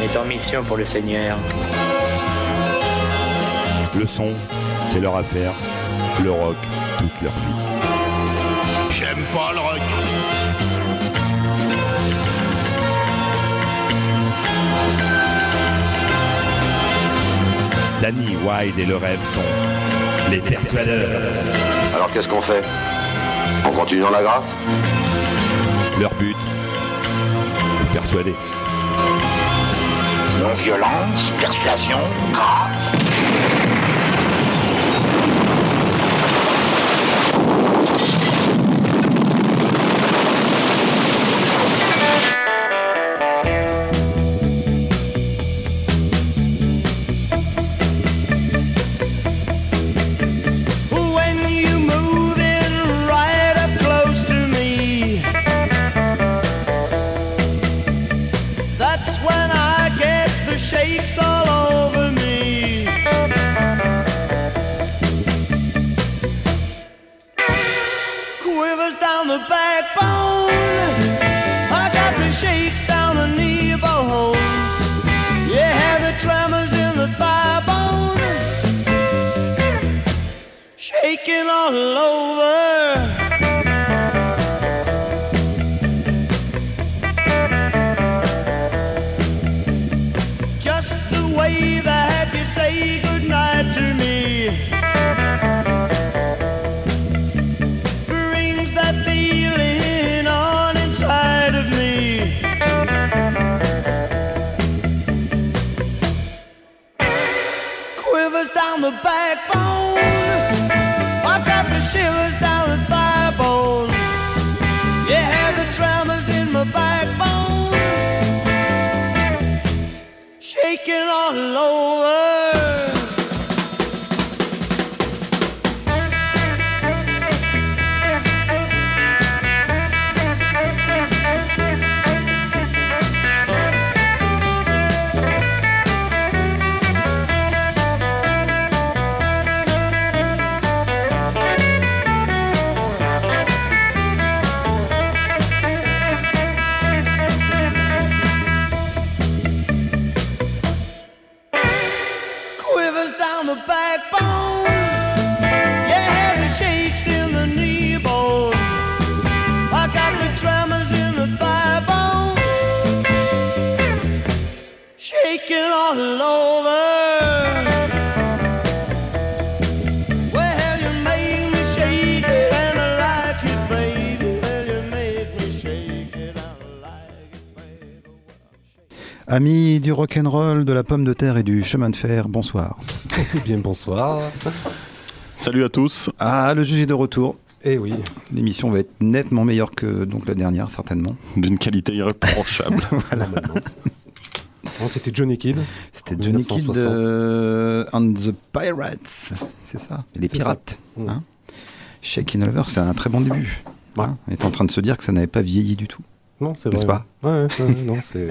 est en mission pour le Seigneur. Le son, c'est leur affaire. Le rock, toute leur vie. J'aime pas le rock. Danny Wilde et le rêve sont les persuadeurs. Alors qu'est-ce qu'on fait? On continue dans la grâce? Leur but, vous persuader. Non-violence, persuasion, grâce. Amis du rock'n'roll, de la pomme de terre et du chemin de fer, bonsoir. Eh bien, bonsoir. Salut à tous. Ah, le juge est de retour. Eh oui. L'émission va être nettement meilleure que donc, la dernière, certainement. D'une qualité irréprochable. Voilà. Non, c'était Johnny Kidd. C'était Johnny Kidd and the Pirates, c'est ça? Les pirates. Hein, Shakin' All Over, c'est un très bon début. Ouais. Hein, on est en train de se dire que ça n'avait pas vieilli du tout. Non, c'est vrai. N'est-ce pas? Ouais, non, c'est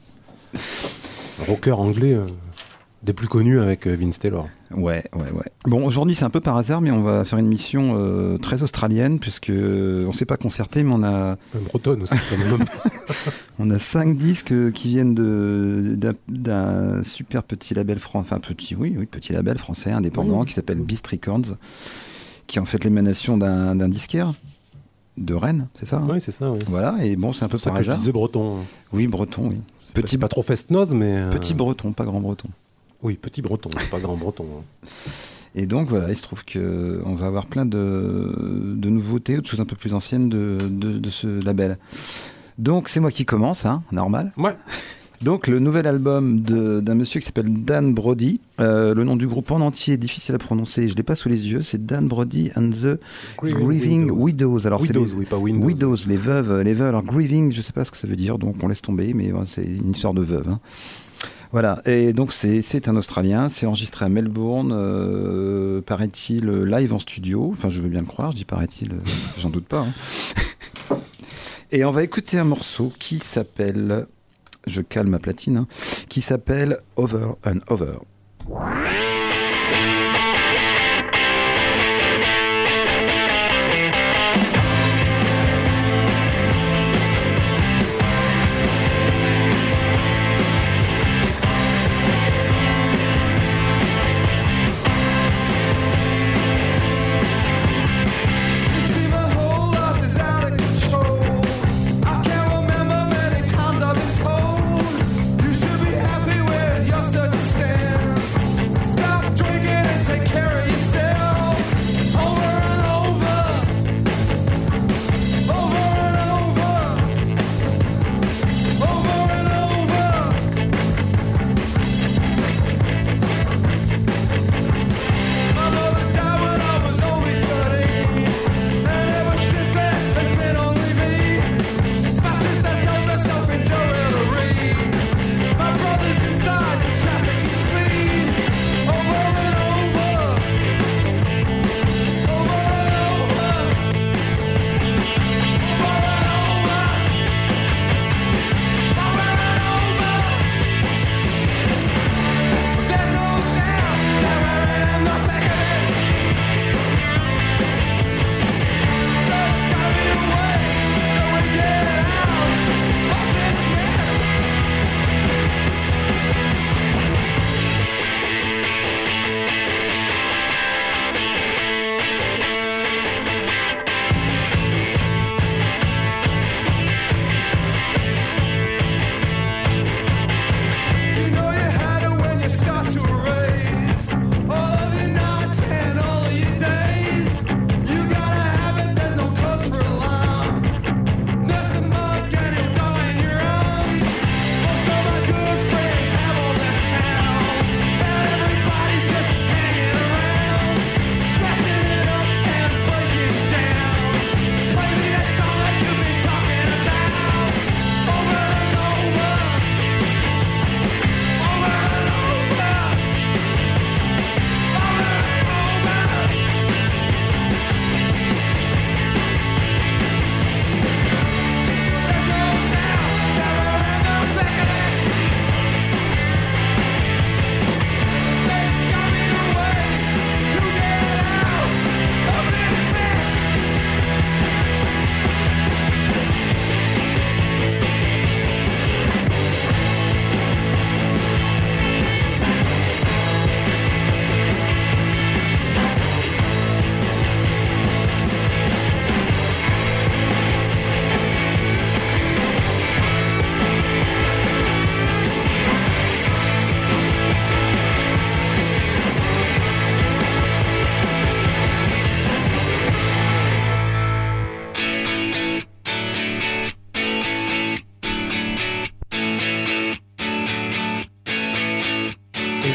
un rocker anglais des plus connus avec Vince Taylor. Ouais. Bon, aujourd'hui c'est un peu par hasard, mais on va faire une mission très australienne, puisque on s'est pas concerté, mais on a... bretonne aussi, quand même. On a 5 disques qui viennent d'un super petit label français, enfin petit label français indépendant qui s'appelle Beast Records, qui est en fait l'émanation d'un disquaire de Rennes, c'est ça? Oui, c'est ça, oui. Voilà, et bon, c'est un peu par hasard. Je disais breton. Oui, breton, oui. Petit, pas trop fest-noz, mais... Petit breton, pas grand breton. Oui, petit breton, pas grand breton. Et donc voilà, il se trouve qu'on va avoir plein de nouveautés, de choses un peu plus anciennes de ce label. Donc c'est moi qui commence, hein, normal. Ouais. Donc le nouvel album d'un monsieur qui s'appelle Dan Brody. Le nom du groupe en entier est difficile à prononcer, je ne l'ai pas sous les yeux. C'est Dan Brody and the Grieving Widows. Alors Widows, c'est oui, pas Windows. Widows, les veuves. Alors Grieving, je ne sais pas ce que ça veut dire, donc on laisse tomber, mais c'est une histoire de veuve. Hein. Voilà, et donc c'est un Australien, c'est enregistré à Melbourne, paraît-il live en studio, enfin je veux bien le croire, je dis paraît-il, j'en doute pas. Hein. Et on va écouter un morceau qui s'appelle, je cale ma platine, hein, qui s'appelle Over and Over.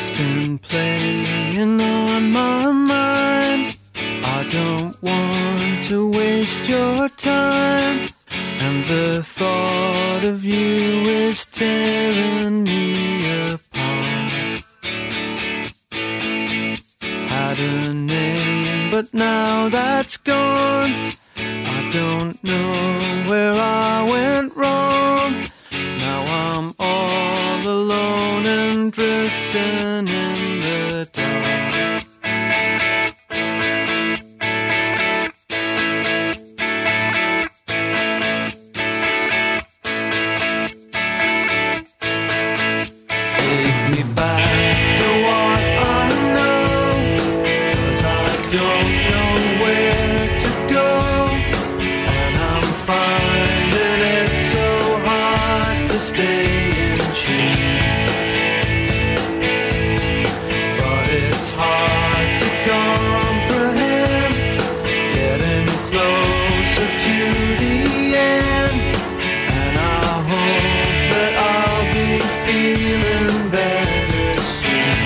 music's been playing on my mind. I don't want to waste your time, and the thought of you is tearing me apart. Had a name, but now that's gone. I don't know where I went wrong. Now I'm all alone and drifting in the dark. Take me back to what I know, 'cause I don't know where to go, and I'm finding it so hard to stay in tune. But it's hard to comprehend, getting closer to the end, and I hope that I'll be feeling better soon.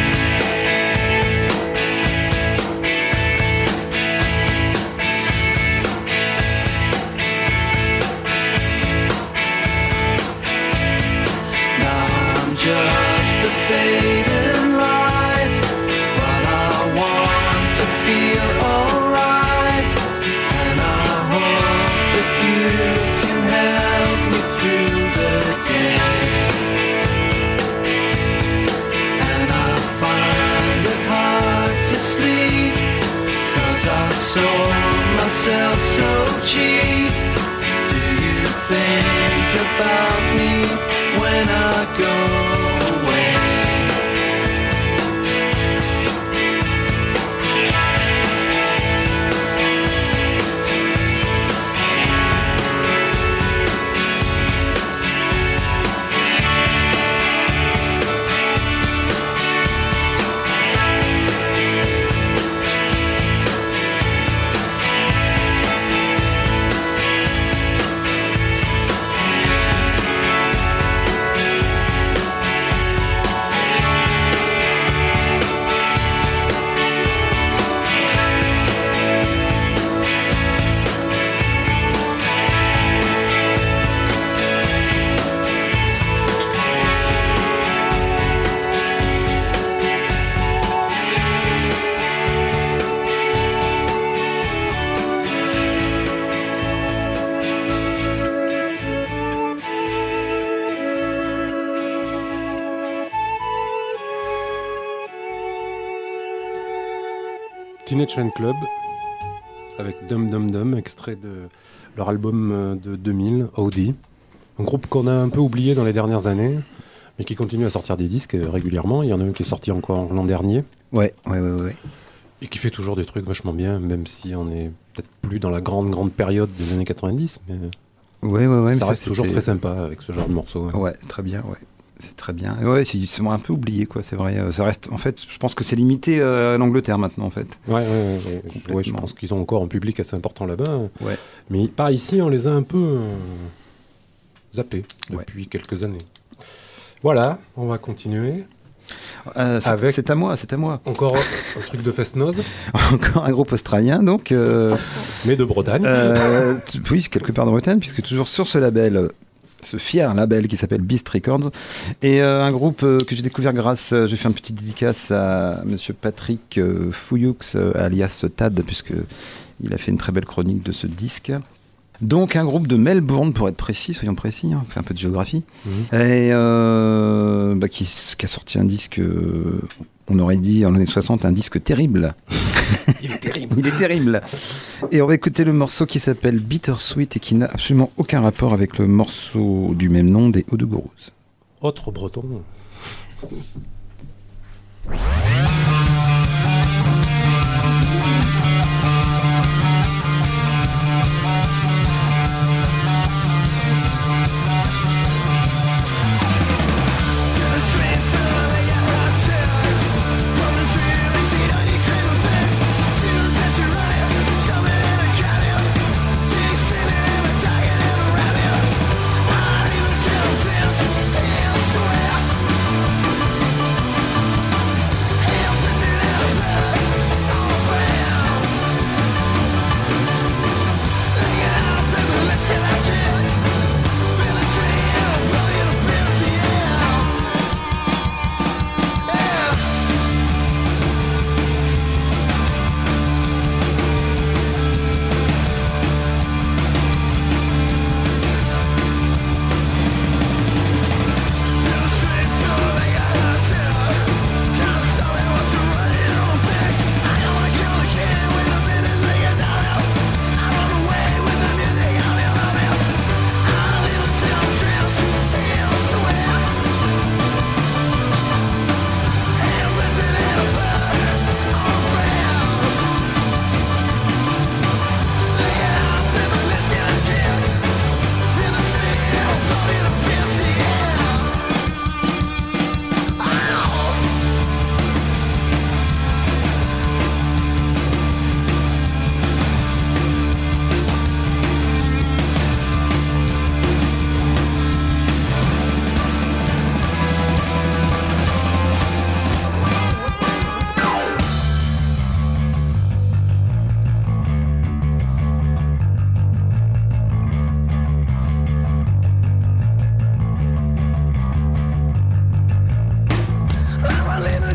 Now I'm just a fading light, but I want to feel alright, and I hope that you can help me through the day. And I find it hard to sleep, 'cause I sold myself so cheap. Do you think about me when I go away? Teenage Fan Club avec Dum Dum Dum, extrait de leur album de 2000, OD. Un groupe qu'on a un peu oublié dans les dernières années, mais qui continue à sortir des disques régulièrement. Il y en a un qui est sorti encore l'an dernier. Ouais. Et qui fait toujours des trucs vachement bien, même si on est peut-être plus dans la grande période des années 90. Mais Ouais. ça reste toujours très sympa avec ce genre de morceaux. Ouais, très bien, ouais. C'est très bien. Et ouais, c'est un peu oublié, quoi, c'est vrai. Ça reste, en fait, je pense que c'est limité à l'Angleterre maintenant, en fait. Ouais, je pense qu'ils ont encore un public assez important là-bas. Ouais. Mais par ici, on les a un peu zappés depuis quelques années. Voilà, on va continuer. C'est à moi. Encore un truc de Fest-Noz. Encore un groupe australien, donc. Mais de Bretagne. Oui, quelque part de Bretagne, puisque toujours sur ce label. Ce fier label qui s'appelle Beast Records, et un groupe que j'ai découvert grâce, j'ai fait une petite dédicace à monsieur Patrick Fouilloux, alias Tad, puisque il a fait une très belle chronique de ce disque. Donc un groupe de Melbourne, pour être précis, soyons précis, on fait un peu de géographie, et qui a sorti un disque, on aurait dit en l'année 60, un disque terrible. Il est terrible. Et on va écouter le morceau qui s'appelle Bittersweet et qui n'a absolument aucun rapport avec le morceau du même nom des Hauts-de-Gourouse. Autre breton. Swear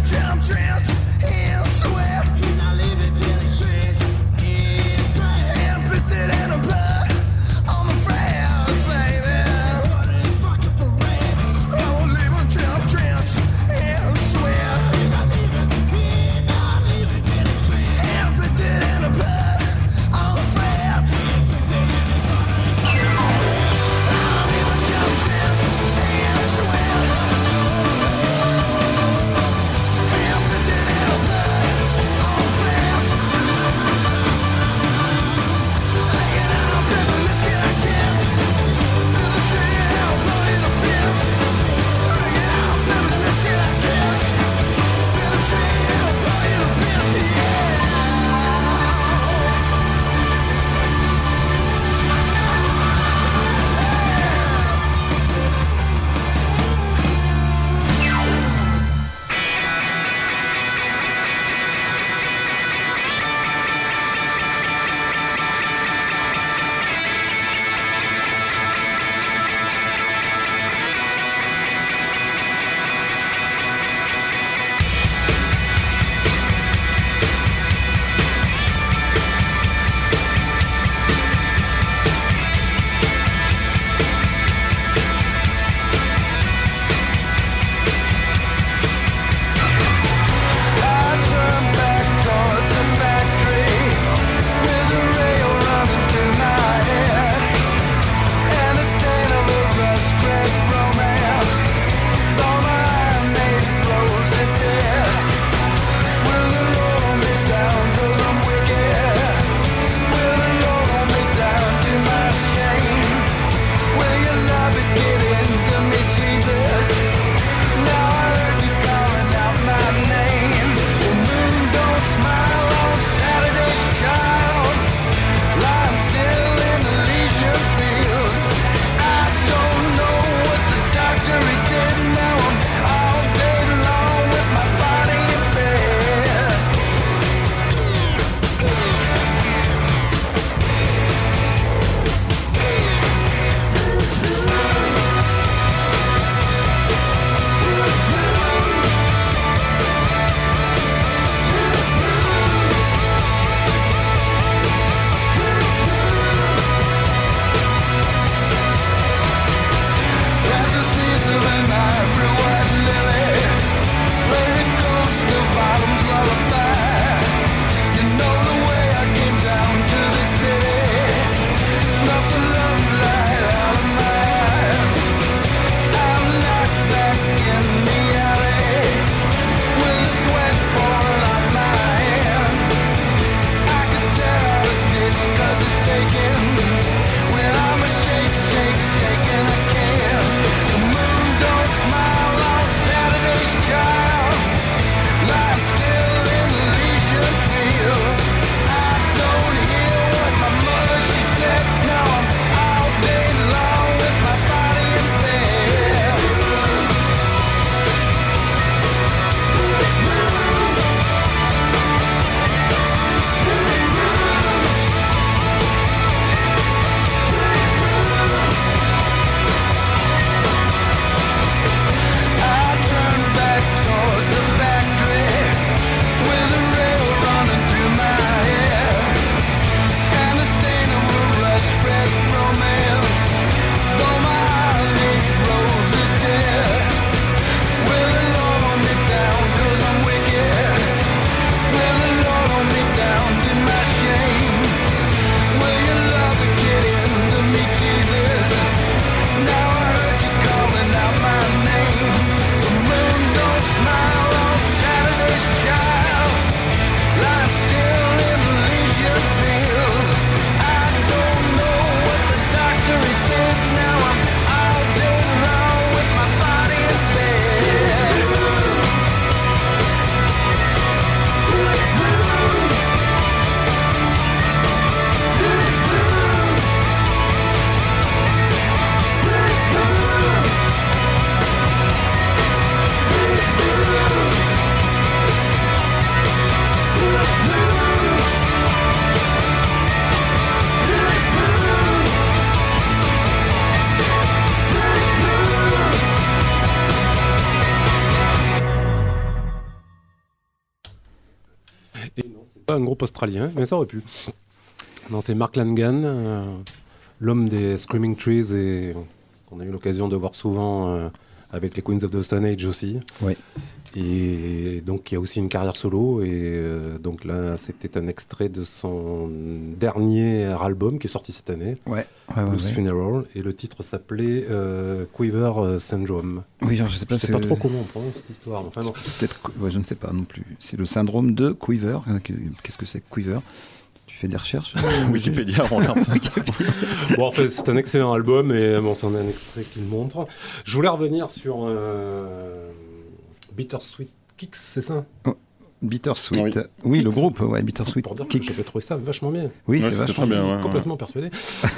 Yeah. pas un groupe australien, mais ça aurait pu. Non, c'est Mark Langan, l'homme des Screaming Trees, et qu'on a eu l'occasion de voir souvent avec les Queens of the Stone Age aussi. Ouais. Et donc il y a aussi une carrière solo, et donc là c'était un extrait de son dernier album qui est sorti cette année, Blues Funeral, et le titre s'appelait Quiver Syndrome. Oui, genre, je sais pas, pas trop comment on prononce cette histoire. Enfin, non. Peut-être, je ne sais pas non plus. C'est le syndrome de Quiver. Qu'est-ce que c'est que Quiver? Tu fais des recherches? Wikipédia, on regarde ça. Bon, en fait, c'est un excellent album, et bon, c'en est un extrait qui le montre. Je voulais revenir sur Bittersweet Kicks, c'est ça? Bittersweet. Oui, le groupe, Bittersweet Pour dire que Kicks. j'avais trouvé ça vachement bien. Oui, c'est c'était vachement très bien. bien. Ouais, Complètement persuadé.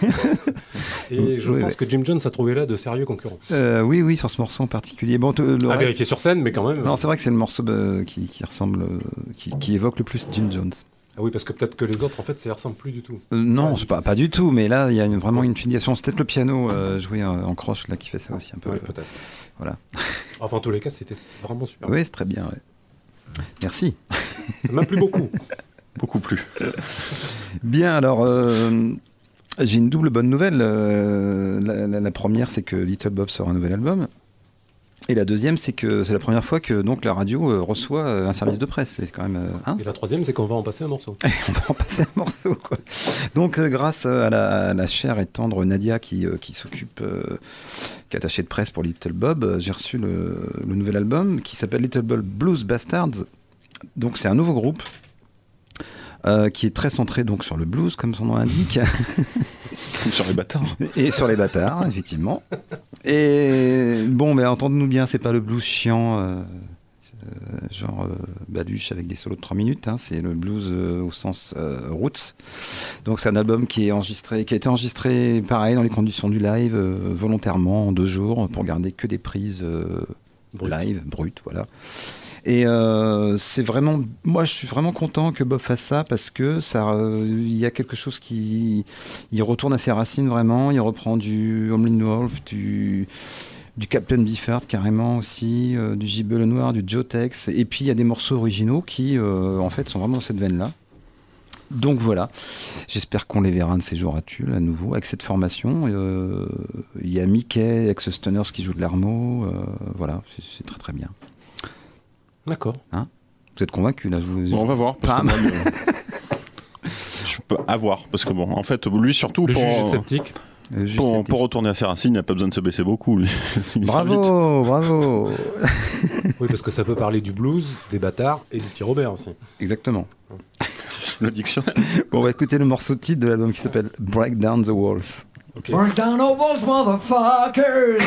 Et je pense que Jim Jones a trouvé là de sérieux concurrents. Oui, sur ce morceau en particulier. Bon, À vérifier sur scène, mais quand même. Non, c'est vrai que c'est le morceau qui ressemble, qui évoque le plus Jim Jones. Ah oui, parce que peut-être que les autres, en fait, ça y ressemble plus du tout. Non, c'est pas du tout, mais là, il y a vraiment une filiation. C'est peut-être le piano joué en croche là qui fait ça aussi un peu. Oui, peut-être. Voilà. Enfin, en tous les cas, c'était vraiment super. Oui, c'est très bien. Ouais. Merci. Ça m'a plu beaucoup. Beaucoup plus. Bien, alors, j'ai une double bonne nouvelle. La première, c'est que Little Bob sort un nouvel album. Et la deuxième, c'est que c'est la première fois que donc, la radio reçoit un service de presse. C'est quand même. Et la troisième, c'est qu'on va en passer un morceau. On va en passer un morceau, quoi. Donc, grâce à la chère et tendre Nadia qui s'occupe, qui est attachée de presse pour Little Bob, j'ai reçu le nouvel album qui s'appelle Little Bob Blues Bastards. Donc, c'est un nouveau groupe qui est très centré donc, sur le blues, comme son nom l'indique. Sur les bâtards. Et sur les bâtards, effectivement. Et bon, mais entendez-nous bien, c'est pas le blues chiant, genre baluche avec des solos de 3 minutes, hein, c'est le blues au sens roots. Donc c'est un album qui a été enregistré pareil dans les conditions du live, volontairement en 2 jours, pour garder que des prises live, brutes, voilà. Et c'est vraiment, moi je suis vraiment content que Bob fasse ça parce que il y a quelque chose il retourne à ses racines vraiment. Il reprend du Howlin' Wolf, du Captain Beefheart carrément aussi, du Gibbe le Noir, du Joe Tex, et puis il y a des morceaux originaux qui en fait sont vraiment dans cette veine-là. Donc voilà, j'espère qu'on les verra un de ces jours à Tulle à nouveau avec cette formation. Il y a Mickey, ex-Stunners qui joue de l'harmo, voilà, c'est très très bien. D'accord. Hein, vous êtes convaincu là? On va voir. Parce que moi, je peux avoir parce que bon, en fait, lui surtout le juge est sceptique. Pour retourner à ses racines, il n'a pas besoin de se baisser beaucoup. Lui. Bravo. Oui, parce que ça peut parler du blues, des bâtards et du petit Robert aussi. Exactement. Le dictionnaire. Bon, on va écouter le morceau de titre de l'album qui s'appelle Break Down the Walls. Okay. Break down all those motherfuckers.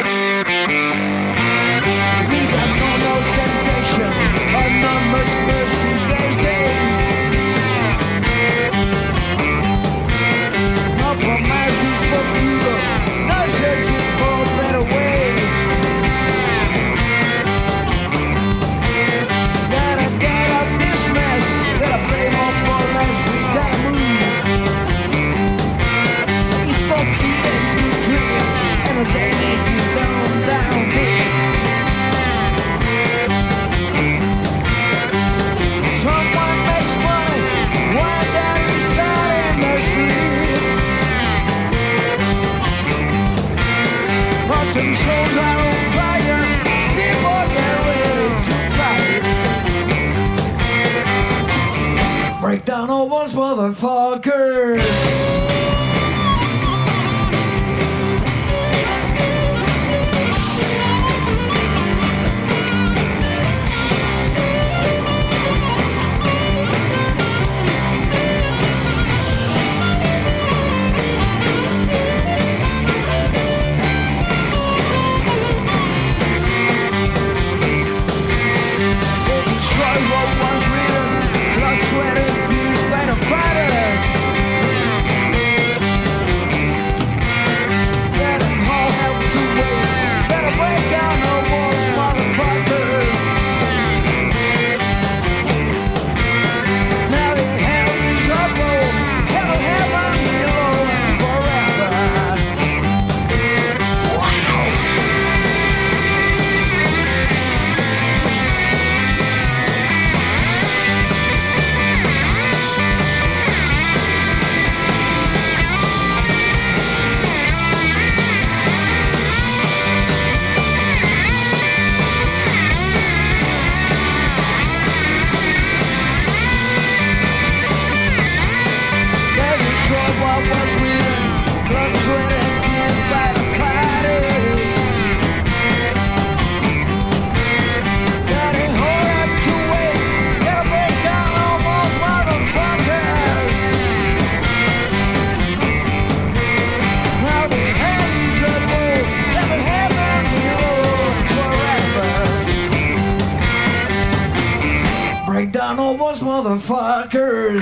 We got no temptation, and not much mercy these days. No promises for freedom, no searching for better ways. Gotta get out this mess, gotta play more for less, we gotta move. It's forbidden, betrayal, and the damage is down big. Someone makes fun while there is blood in the streets. But some souls are on fire, people get ready to fight. Break down all those motherfuckers. What was written, blood, sweat, and tears by the fighters. I know those motherfuckers.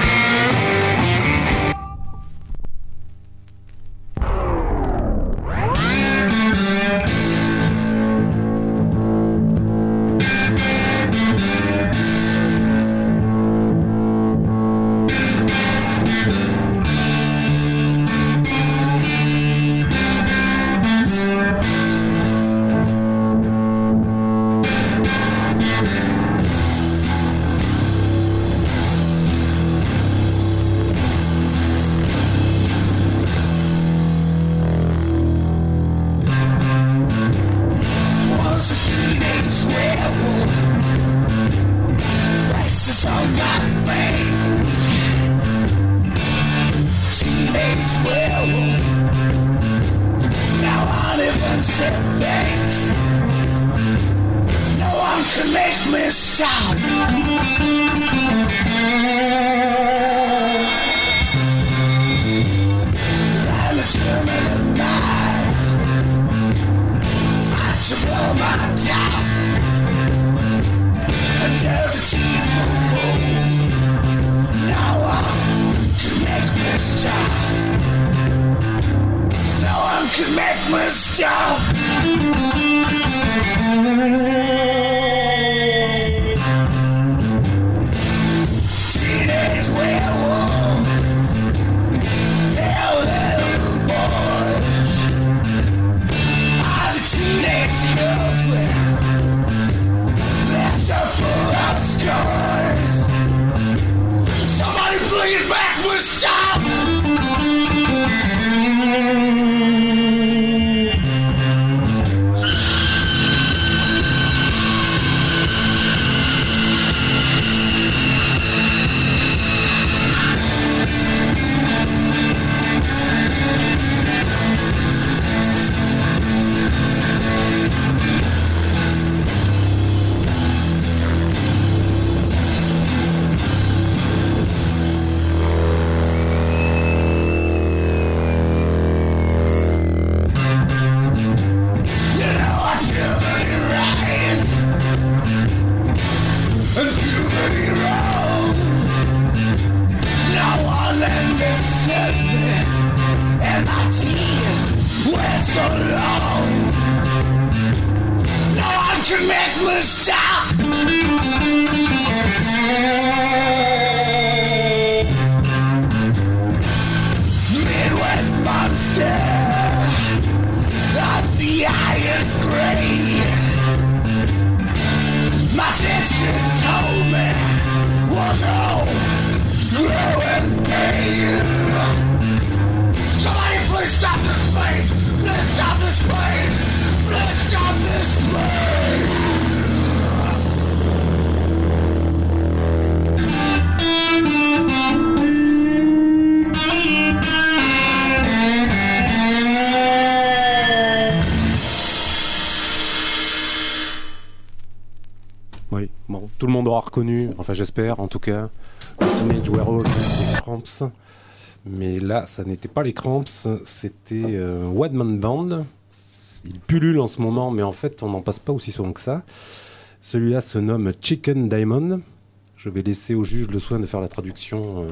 Oui, bon, tout le monde aura reconnu, enfin j'espère en tout cas, Teenage Warehouse, les Cramps. Mais là, ça n'était pas les Cramps, c'était One Man Band. Il pullule en ce moment, mais en fait, on n'en passe pas aussi souvent que ça. Celui-là se nomme Chicken Diamond. Je vais laisser au juge le soin de faire la traduction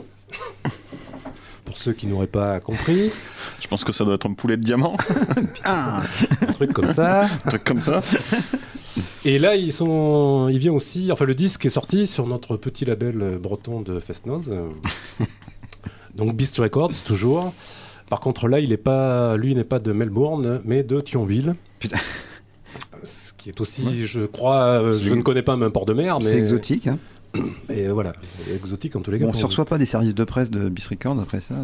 pour ceux qui n'auraient pas compris. Je pense que ça doit être un poulet de diamant. Un truc comme ça. Un truc comme ça. Et là, il vient aussi... Enfin, le disque est sorti sur notre petit label breton de Festnoz. Donc Beast Records, toujours. Par contre, là, lui n'est pas de Melbourne, mais de Thionville. Putain. Ce qui est aussi, je crois... je ne connais pas même port de mer, mais... C'est exotique, hein. Et voilà, exotique en tous les cas. Bon, on ne reçoit pas des services de presse de Beast Records après ça.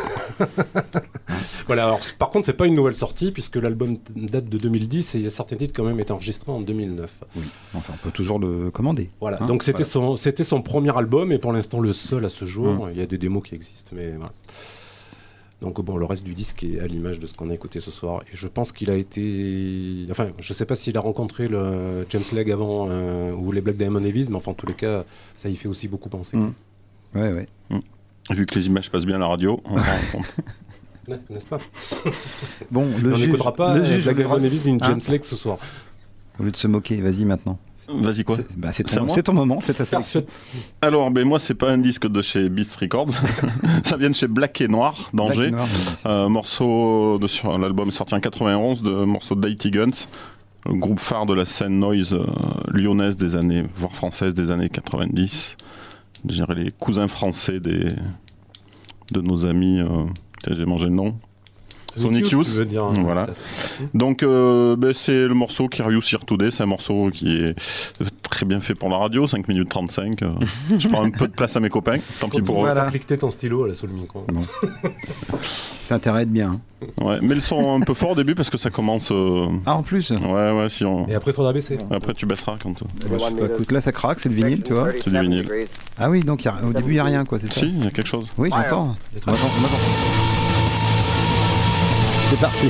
Voilà, alors par contre, c'est pas une nouvelle sortie puisque l'album date de 2010 et il y a certains titres quand même été enregistrés en 2009. Oui, enfin, on peut toujours le commander. Voilà, hein, donc c'était son premier album et pour l'instant le seul à ce jour. Mmh. Il y a des démos qui existent, mais voilà. Donc bon, le reste du disque est à l'image de ce qu'on a écouté ce soir. Et je pense qu'il a été... Enfin, je sais pas s'il a rencontré le James Legge avant ou les Black Diamond Heavies, mais enfin, en tous les cas, ça y fait aussi beaucoup penser. Mmh. Ouais. Vu que les images passent bien à la radio, on s'en rend compte. Ouais, n'est-ce pas? Bon, on n'écoutera pas le juge Black le Diamond Heavies d'une hein James Legge ce soir. Au lieu de se moquer, vas-y maintenant. Vas-y, quoi? C'est C'est à moi ton moment, c'est ta sélection. Alors, moi, c'est pas un disque de chez Beast Records. Ça vient de chez Black et Noir, d'Angers. Black et Noir, Morceau sur l'album sorti en 91, morceau de Mighty Guns, le groupe phare de la scène noise lyonnaise des années, voire française des années 90. Je dirais les cousins français de nos amis. J'ai mangé le nom. Sonic Youth, tu veux dire, voilà. Donc c'est le morceau Curious Here Today, c'est un morceau qui est très bien fait pour la radio, 5 minutes 35. Je prends un peu de place à mes copains, tant pis pour eux. Voilà. Cliquer ton stylo à la sous le micro. Ça t'arrête bien. Ouais, mais le son un peu fort au début parce que ça commence. Ah, en plus. Ouais, si on. Et après, il faudra baisser. Après, tu baisseras quand. Écoute, là, ça craque, c'est le vinyle, tu vois. C'est du vinyle. Ah oui, donc au début, il n'y a rien, quoi, c'est ça? Si, il y a quelque chose. Oui, j'entends. On attend. C'est parti.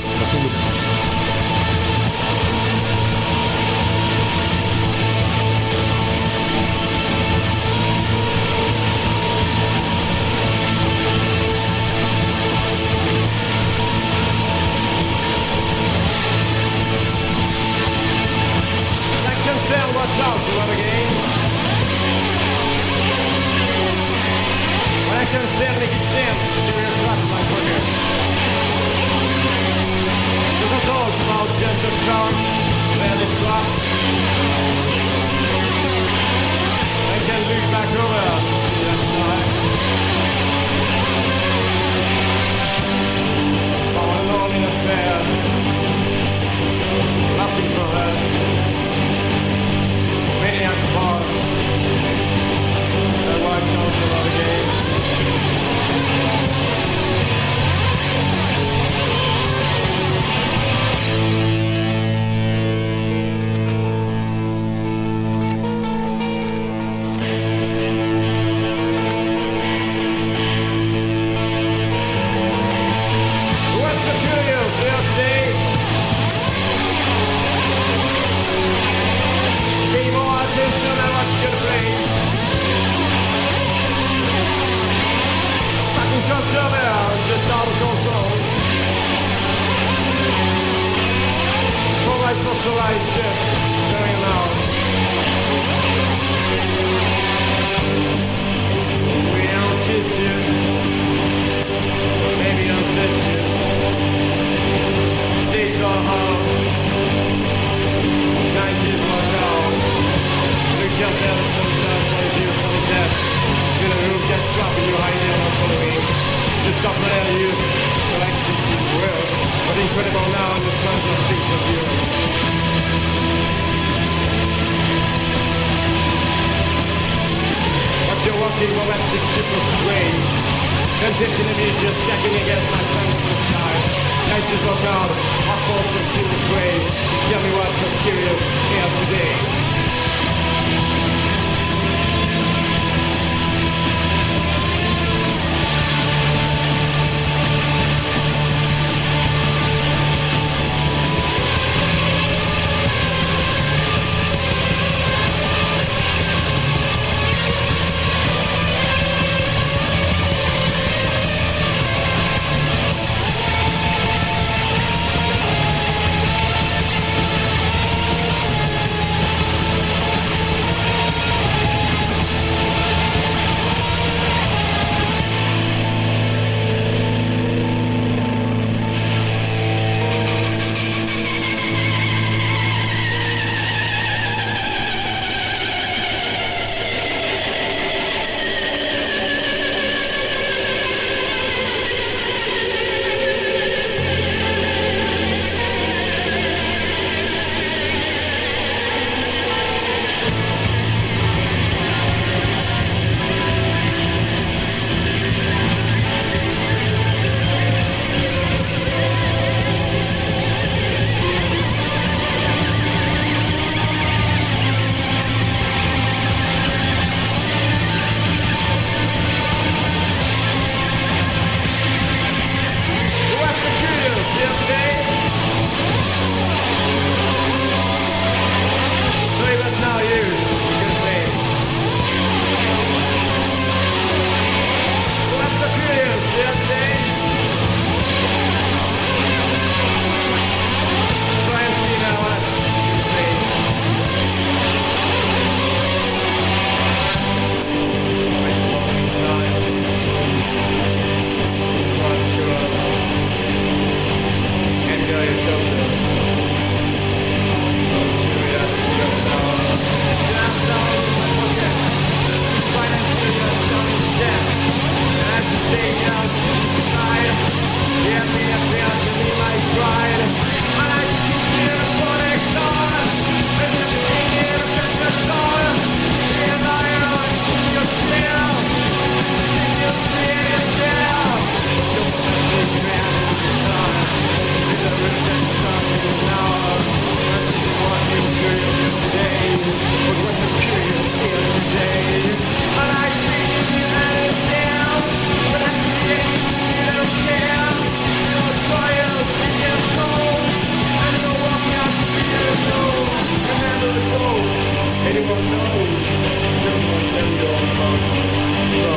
Anyone knows just what time you're about to go.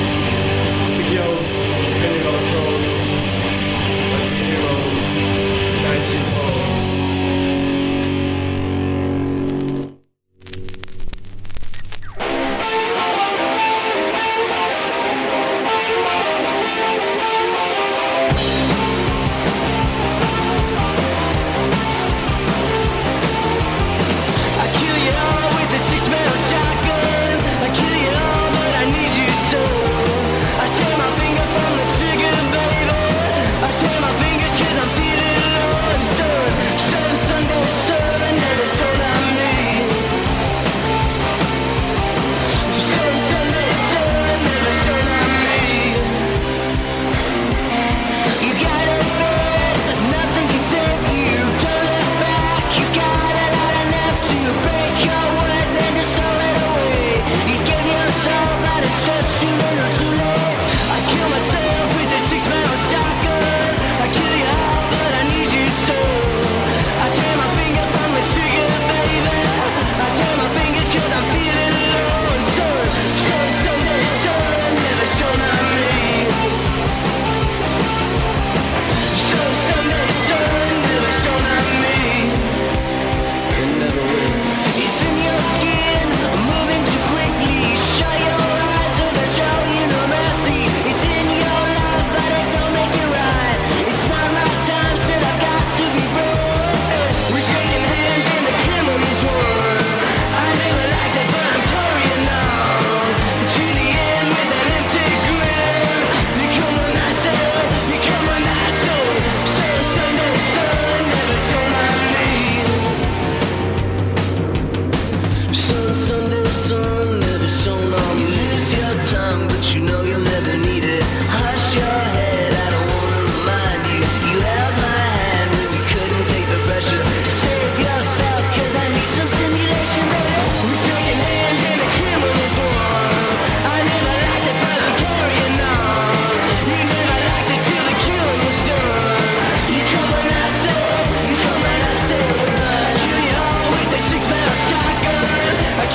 Big yo, spinning on the road. Like the heroes, 90s hoes. I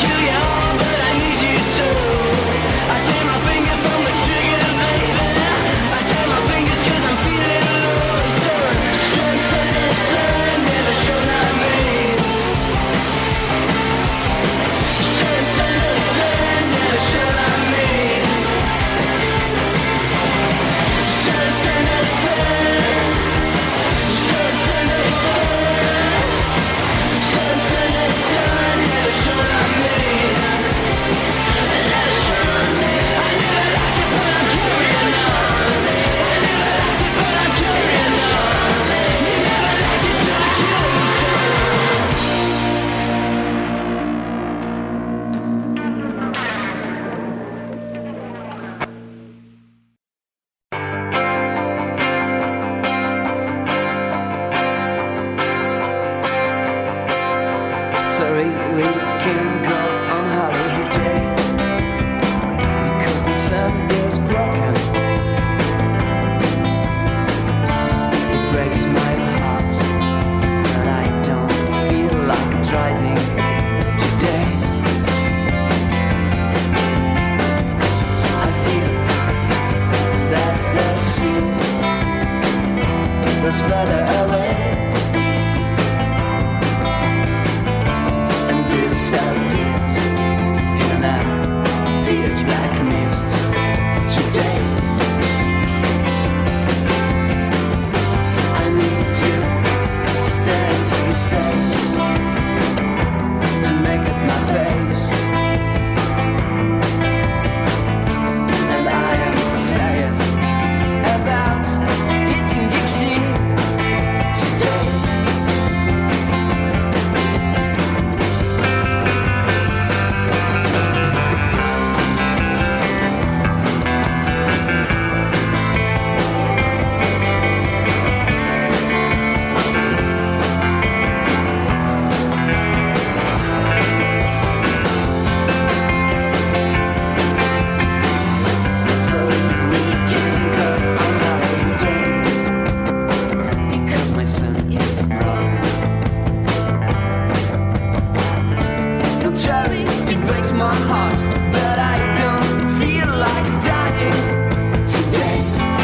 cherry. It breaks my heart, but I don't feel like dying today.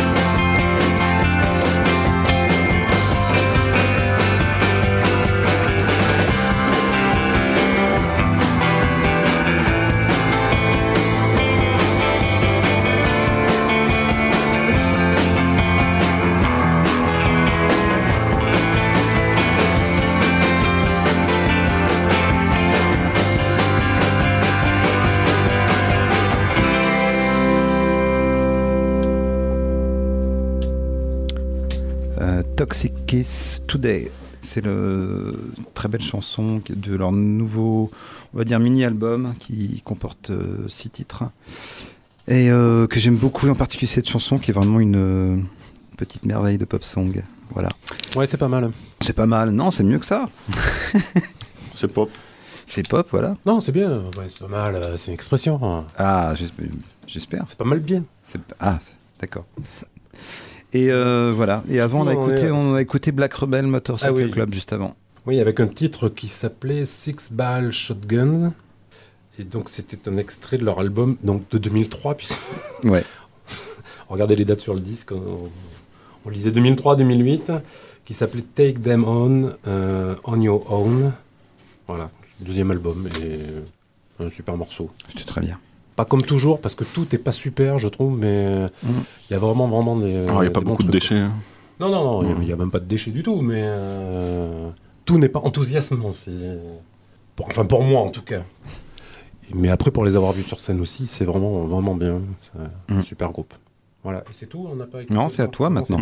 Toxic Kiss Today. C'est une très belle chanson de leur nouveau, on va dire, mini-album qui comporte 6 titres. Et que j'aime beaucoup, en particulier cette chanson qui est vraiment une petite merveille de pop song. Voilà. Ouais, c'est pas mal. C'est pas mal, non, c'est mieux que ça. C'est pop. C'est pop, voilà. Non, c'est bien. Ouais, c'est pas mal, c'est une expression. Ah, j'espère. C'est pas mal bien. Ah, d'accord. Et voilà. Et avant, on a écouté Black Rebel Motorcycle Club juste avant. Oui, avec un titre qui s'appelait Six Ball Shotgun. Et donc, c'était un extrait de leur album donc de 2003. Ouais. Regardez les dates sur le disque. On lisait 2003-2008, qui s'appelait Take Them On Your Own. Voilà, deuxième album et un super morceau. C'était très bien. Pas comme toujours, parce que tout n'est pas super, je trouve, mais il y a vraiment des. Il n'y a pas beaucoup de déchets. Hein. Non, il n'y a même pas de déchets du tout, mais tout n'est pas enthousiasmant. Enfin, pour moi en tout cas. Mais après, pour les avoir vus sur scène aussi, c'est vraiment bien. C'est un super groupe. Voilà, et c'est tout, on n'a pas écouté. Non, c'est à toi maintenant.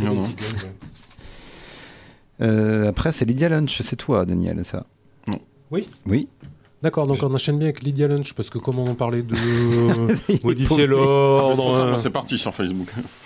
Après, c'est Lydia Lunch, c'est toi, Daniel, ça. Non. Oui. D'accord, donc on enchaîne bien avec Lydia Lunch, parce que comme on parlait de modifier l'ordre... C'est parti sur Facebook.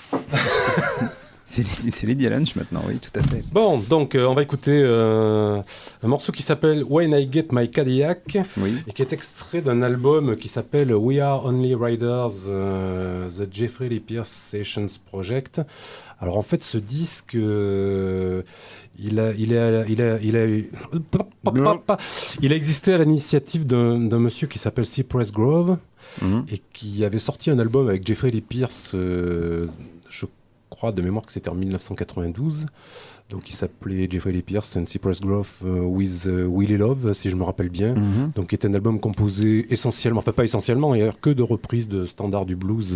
C'est Lydia Lunch maintenant, oui, tout à fait. Bon, donc on va écouter un morceau qui s'appelle When I Get My Cadillac, et qui est extrait d'un album qui s'appelle We Are Only Riders, The Jeffrey Lee Pierce Sessions Project. Alors en fait, ce disque... Il a existé à l'initiative d'un monsieur qui s'appelle Cypress Grove et qui avait sorti un album avec Jeffrey Lee Pierce, je crois de mémoire que c'était en 1992, donc il s'appelait Jeffrey Lee Pierce and Cypress Grove with Willie Love, si je me rappelle bien. Donc qui était un album composé essentiellement, enfin pas essentiellement, il n'y a que de reprises de standards du blues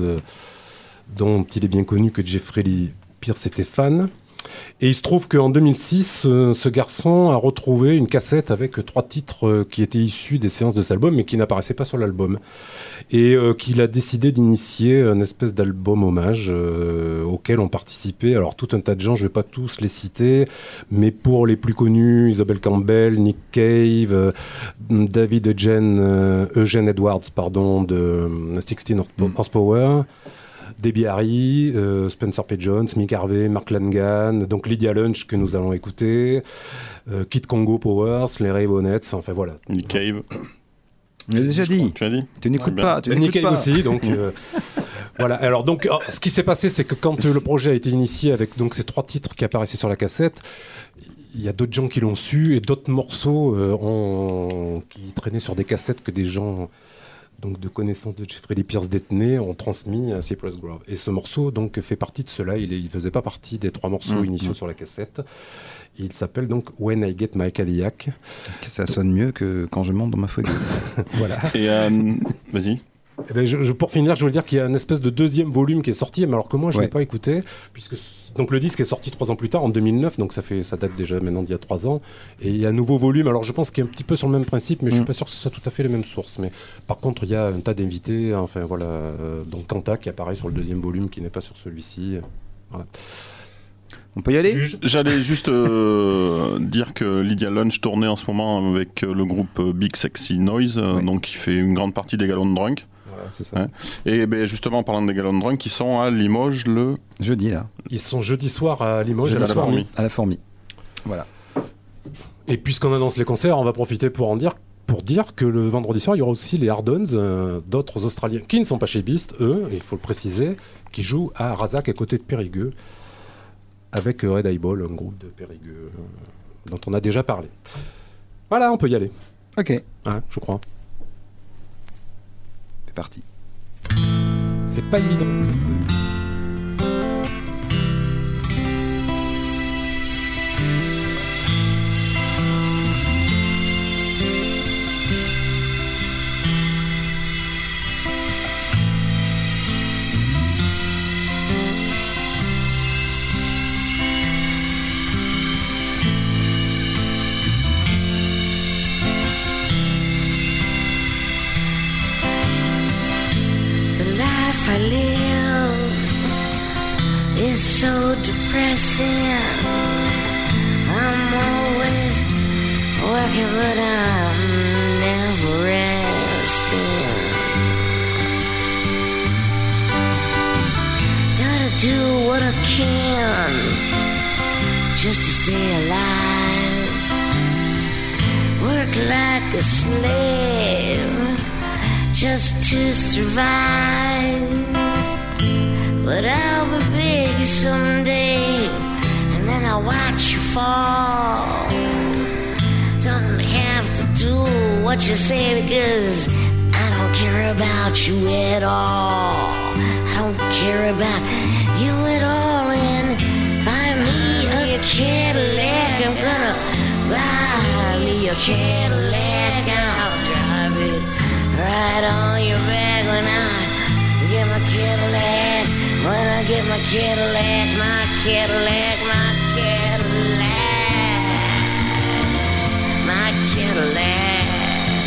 dont il est bien connu que Jeffrey Lee Pierce était fan. Et il se trouve qu'en 2006, ce garçon a retrouvé une cassette avec 3 titres qui étaient issus des séances de cet album, mais qui n'apparaissaient pas sur l'album. Et qu'il a décidé d'initier une espèce d'album hommage auquel ont participé alors tout un tas de gens, je ne vais pas tous les citer, mais pour les plus connus, Isabelle Campbell, Nick Cave, David Eugene Edwards de 16 Horsepower, Debbie Harry, Spencer P. Jones, Mick Harvey, Mark Langan, donc Lydia Lunch que nous allons écouter, Kid Congo Powers, les Ravenettes, enfin voilà. Nick Cave. On l'a déjà dit. Tu as dit. Tu n'écoutes pas. Nick Cave aussi, donc voilà. Alors donc, ce qui s'est passé, c'est que quand le projet a été initié avec donc ces 3 titres qui apparaissaient sur la cassette, il y a d'autres gens qui l'ont su et d'autres morceaux qui traînaient sur des cassettes que des gens donc de connaissances de Jeffrey Lee Pierce détenaient ont transmis à Cypress Grove. Et ce morceau donc fait partie de cela. Il faisait pas partie des 3 morceaux initiaux sur la cassette. Il s'appelle donc When I Get My Cadillac. Ça sonne mieux que quand je monte dans ma Fuego. Voilà. Et vas-y. Eh ben, pour finir, je voulais dire qu'il y a une espèce de 2e volume qui est sorti, mais alors que moi je ne l'ai pas écouté, puisque donc le disque est sorti 3 ans plus tard, en 2009, donc ça date déjà maintenant d'il y a 3 ans, et il y a un nouveau volume, alors je pense qu'il est un petit peu sur le même principe, mais je ne suis pas sûr que ce soit tout à fait les mêmes sources, mais par contre il y a un tas d'invités, enfin voilà, donc Kanta qui apparaît sur le 2e volume, qui n'est pas sur celui-ci, voilà. On peut y aller ? J'allais juste dire que Lydia Lunch tournait en ce moment avec le groupe Big Sexy Noise, donc qui fait une grande partie des Gallon Drunk. Voilà, c'est ça. Et ben, justement, en parlant des Gallon Drunk, ils sont à Limoges le... Jeudi, là. Ils sont jeudi soir à Limoges, Jeudi à la Fourmi. À la Fourmi. Voilà. Et puisqu'on annonce les concerts, on va profiter pour dire que le vendredi soir, il y aura aussi les Hardons, d'autres Australiens qui ne sont pas chez Beast, eux, il faut le préciser, qui jouent à Razac à côté de Périgueux, avec Red Eyeball, un groupe de Périgueux dont on a déjà parlé. Voilà, on peut y aller. Ok. Hein, je crois. parti. C'est pas évident. I live is so depressing. I'm always working, but I'm never resting. Gotta do what I can just to stay alive. Work like a slave just to survive. But I'll be big someday, and then I'll watch you fall. Don't have to do what you say, because I don't care about you at all. I don't care about you at all. And buy me a Cadillac. I'm gonna buy me a Cadillac. I'll drive it right on your back when I get my Cadillac. When I get my Cadillac, my Cadillac, my Cadillac, my Cadillac.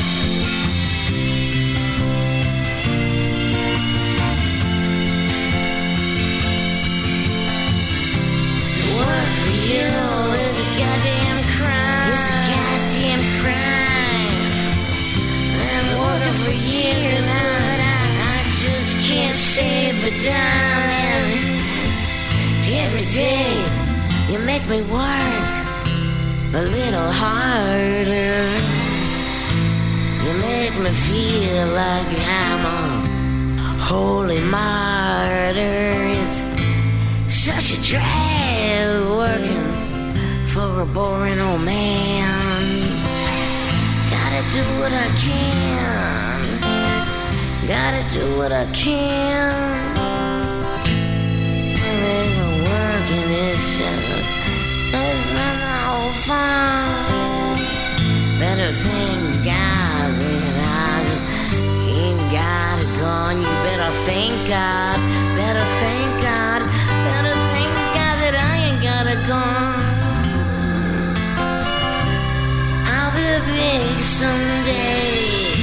To work for you is a goddamn crime. It's a goddamn crime. I'm working for years now. Just can't save a dime. Every day you make me work a little harder. You make me feel like I'm a holy martyr. It's such a drag working for a boring old man. Gotta do what I can. Gotta do what I can. And ain't working, it's not no fun. Better thank God that I just ain't got a gun. You better thank God. Better thank God. Better thank God that I ain't got a gun. I'll be big someday.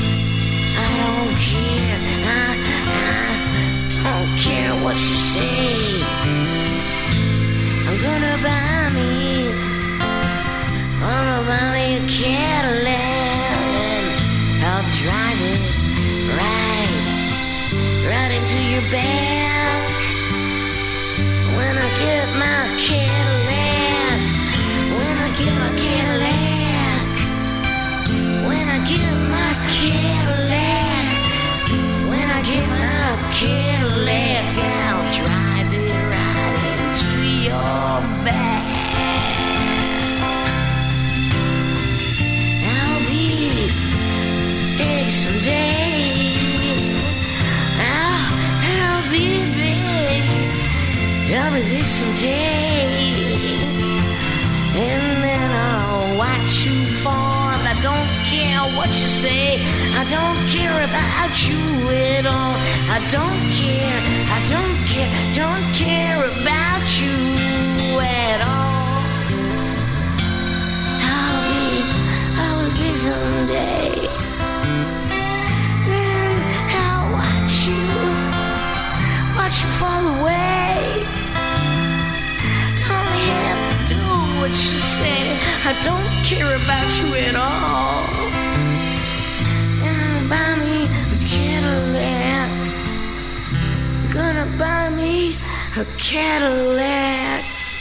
Don't care what you say. I'm gonna buy me a Cadillac, and I'll drive it right into your back. When I get my Cadillac, when I get my Cadillac, when I get my Cadillac, when I get my Cadillac, I'll drive it right into your back. I'll be big someday. I'll be big. I'll be big someday. And then I'll watch you fall. I don't care what you say. I don't care about you at all. I don't care about you at all. I'll be someday. Then I'll watch you fall away. Don't have to do what you say. I don't care about you at all. Buy me a Cadillac. Gonna buy me a Cadillac.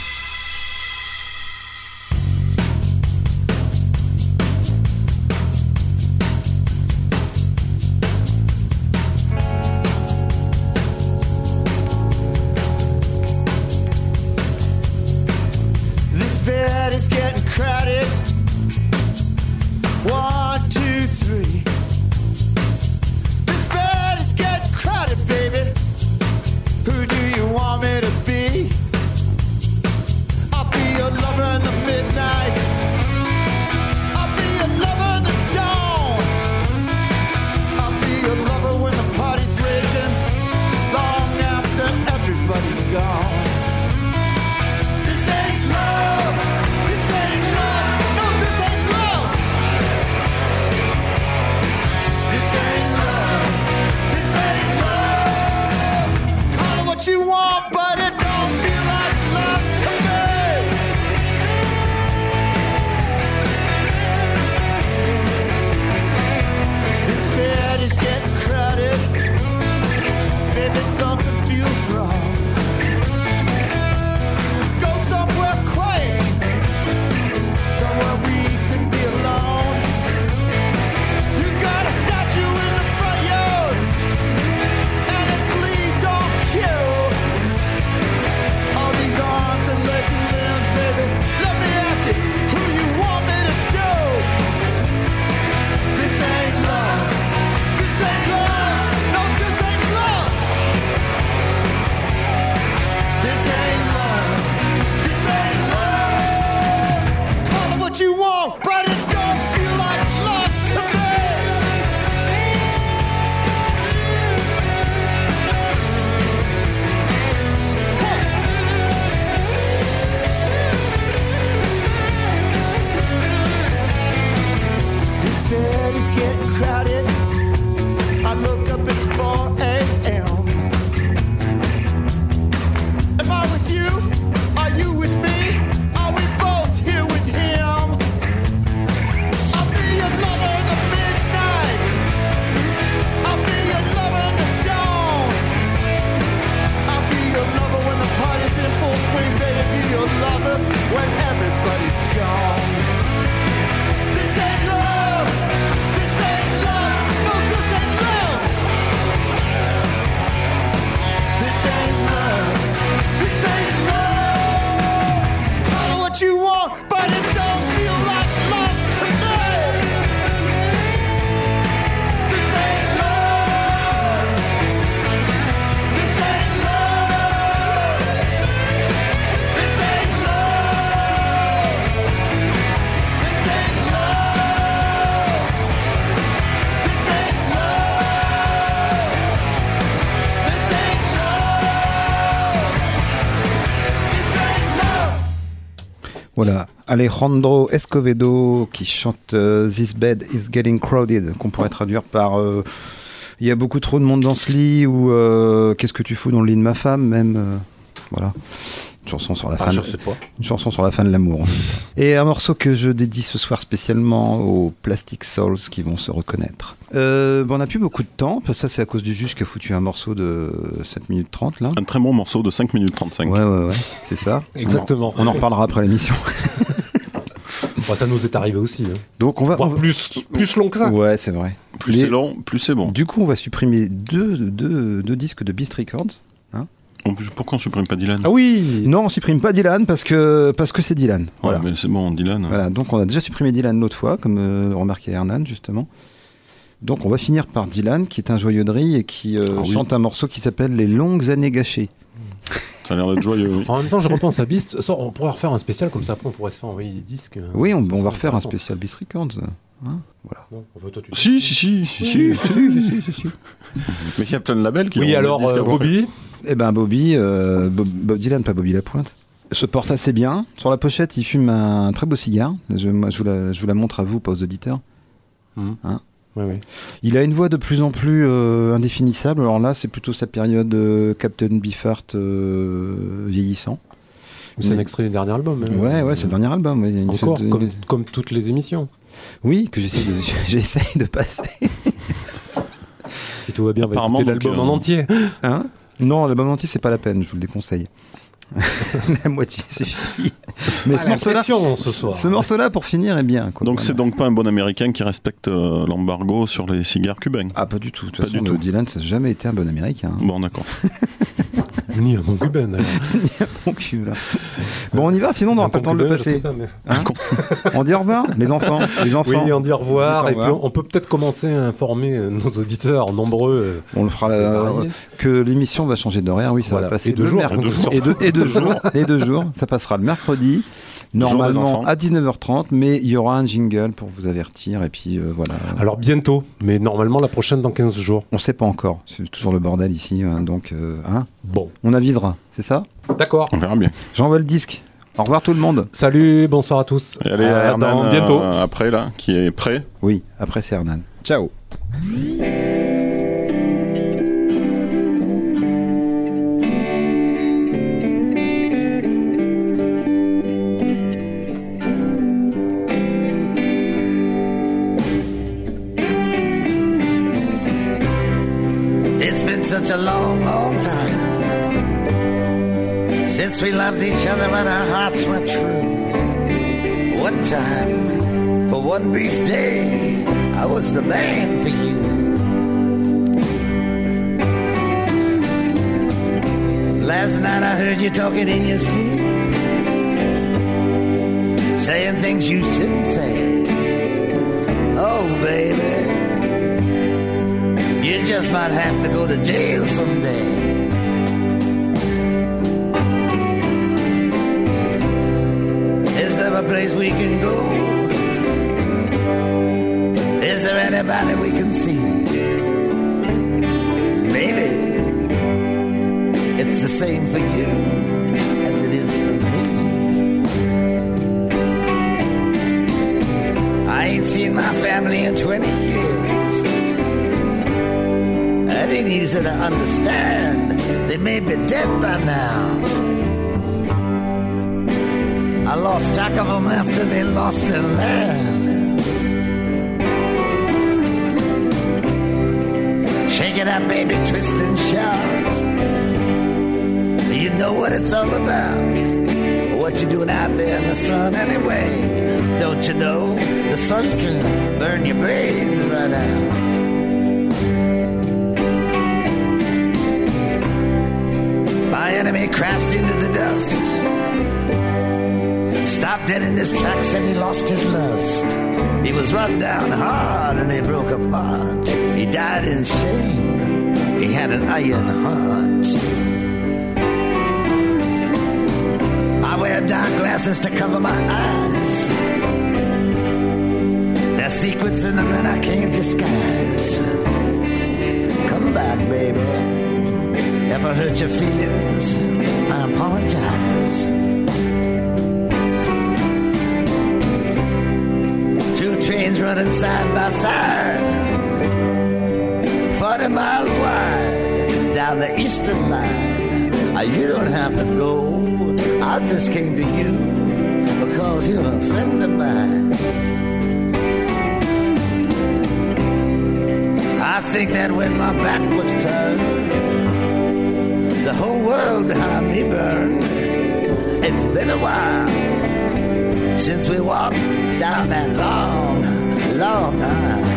This bed is getting crowded. 1, 2, 3. This bed is getting Voilà, Alejandro Escovedo qui chante This Bed is Getting Crowded, qu'on pourrait traduire par il y a beaucoup trop de monde dans ce lit, ou qu'est-ce que tu fous dans le lit de ma femme, même. Voilà. Une chanson sur la fin. Je sais pas. Une chanson sur la fin de l'amour. Et un morceau que je dédie ce soir spécialement aux Plastic Souls qui vont se reconnaître. On n'a plus beaucoup de temps, parce que ça c'est à cause du juge qui a foutu un morceau de 7 minutes 30 là. Un très bon morceau de 5 minutes 35. Ouais, c'est ça. Exactement. On en reparlera après l'émission. Ça nous est arrivé aussi. Hein. Donc on va plus long que ça. Ouais, c'est vrai. Plus c'est long, plus c'est bon. Du coup, on va supprimer deux disques de Beast Records. Pourquoi on supprime pas Dylan ? Ah oui. Non, on supprime pas Dylan parce que c'est Dylan. Voilà. Ouais, mais c'est bon, Dylan. Voilà, donc on a déjà supprimé Dylan l'autre fois, comme remarquait Hernan justement. Donc on va finir par Dylan, qui est un joyeux de riz et qui chante un morceau qui s'appelle Les longues années gâchées. Ça a l'air d'être joyeux. Oui. En même temps, je repense à Beast. Ça, on pourrait refaire un spécial comme ça. Après, on pourrait se faire envoyer des disques. Oui, on va refaire un spécial Beast Records. Hein, voilà. Non, toi, Si. Mais il y a plein de labels qui. Oui, alors Bobby. Eh ben Bobby, Bob Dylan, pas Bobby Lapointe, se porte assez bien. Sur la pochette, il fume un très beau cigare. Je vous la montre à vous, pas aux auditeurs. Hein ? Oui. Il a une voix de plus en plus indéfinissable. Alors là, c'est plutôt sa période Captain Beefheart vieillissant. C'est un extrait du dernier album. Ouais, c'est le dernier album. Ouais. Encore, comme toutes les émissions. Oui, que j'essaye de passer. Si tout va bien, on va écouter l'album en entier. Hein ? Non, l'album entier, c'est pas la peine, je vous le déconseille. La moitié suffit. Mais ce morceau-là, pour finir, est bien. Quoi. Donc, c'est donc pas un bon américain qui respecte l'embargo sur les cigares cubains. Ah, pas du tout. De toute façon, Dylan, ça n'a jamais été un bon américain. Hein. Bon, d'accord. Ni un bon cubain, d'ailleurs. Ni un bon cubain. Bon, on y va, sinon on n'aura pas le temps de le passer. Hein, on dit au revoir, les enfants. Oui, on dit au revoir. Et puis on peut peut-être commencer à informer nos auditeurs nombreux. On le fera que l'émission va changer d'horaire. Oui, ça va passer et 2 jours. Ça passera le mercredi. Normalement à 19h30, mais il y aura un jingle pour vous avertir et puis voilà. Alors bientôt, mais normalement la prochaine dans 15 jours. On sait pas encore, c'est toujours le bordel ici, donc bon. On avisera, c'est ça ? D'accord. On verra bien. J'envoie le disque. Au revoir tout le monde. Salut, bonsoir à tous. Et allez, Hernan, bientôt. Après là, qui est prêt ? Oui, après c'est Hernan. Ciao. Such a long, long time since we loved each other when our hearts were true. One time, for one brief day, I was the man for you. Last night I heard you talking in your sleep, saying things you shouldn't say. Oh, baby, you just might have to go to jail someday. Is there a place we can go? Is there anybody we can see? Maybe it's the same for you as it is for me. I ain't seen my family in 20 years. That ain't easy to understand. They may be dead by now. I lost track of them after they lost their land. Shake it up, baby, twist and shout. You know what it's all about. What you doing out there in the sun anyway? Don't you know the sun can burn your brains right out? My enemy crashed into the dust, stopped dead in his tracks and he lost his lust. He was run down hard and he broke apart. He died in shame, he had an iron heart. I wear dark glasses to cover my eyes. There's secrets in them that I can't disguise. Come back, baby. If I hurt your feelings, I apologize. running side by side, 40 miles wide down the eastern line. You don't have to go, I just came to you because you're a friend of mine. I think that when my back was turned, the whole world behind me burned. It's been a while since we walked down that long, long aisle.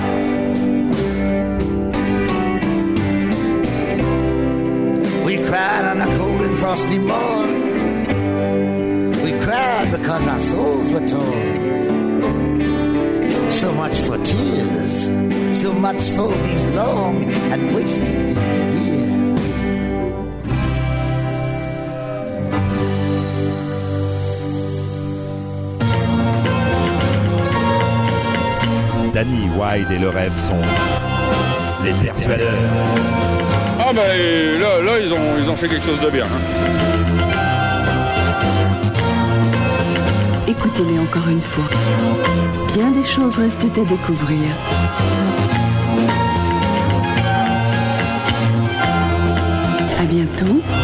We cried on a cold and frosty morn. We cried because our souls were torn. So much for tears, so much for these long and wasted years. Danny Wilde et le rêve sont les persuadeurs. Ah bah là ils ont fait quelque chose de bien. Écoutez-les encore une fois. Bien des choses restent à découvrir. À bientôt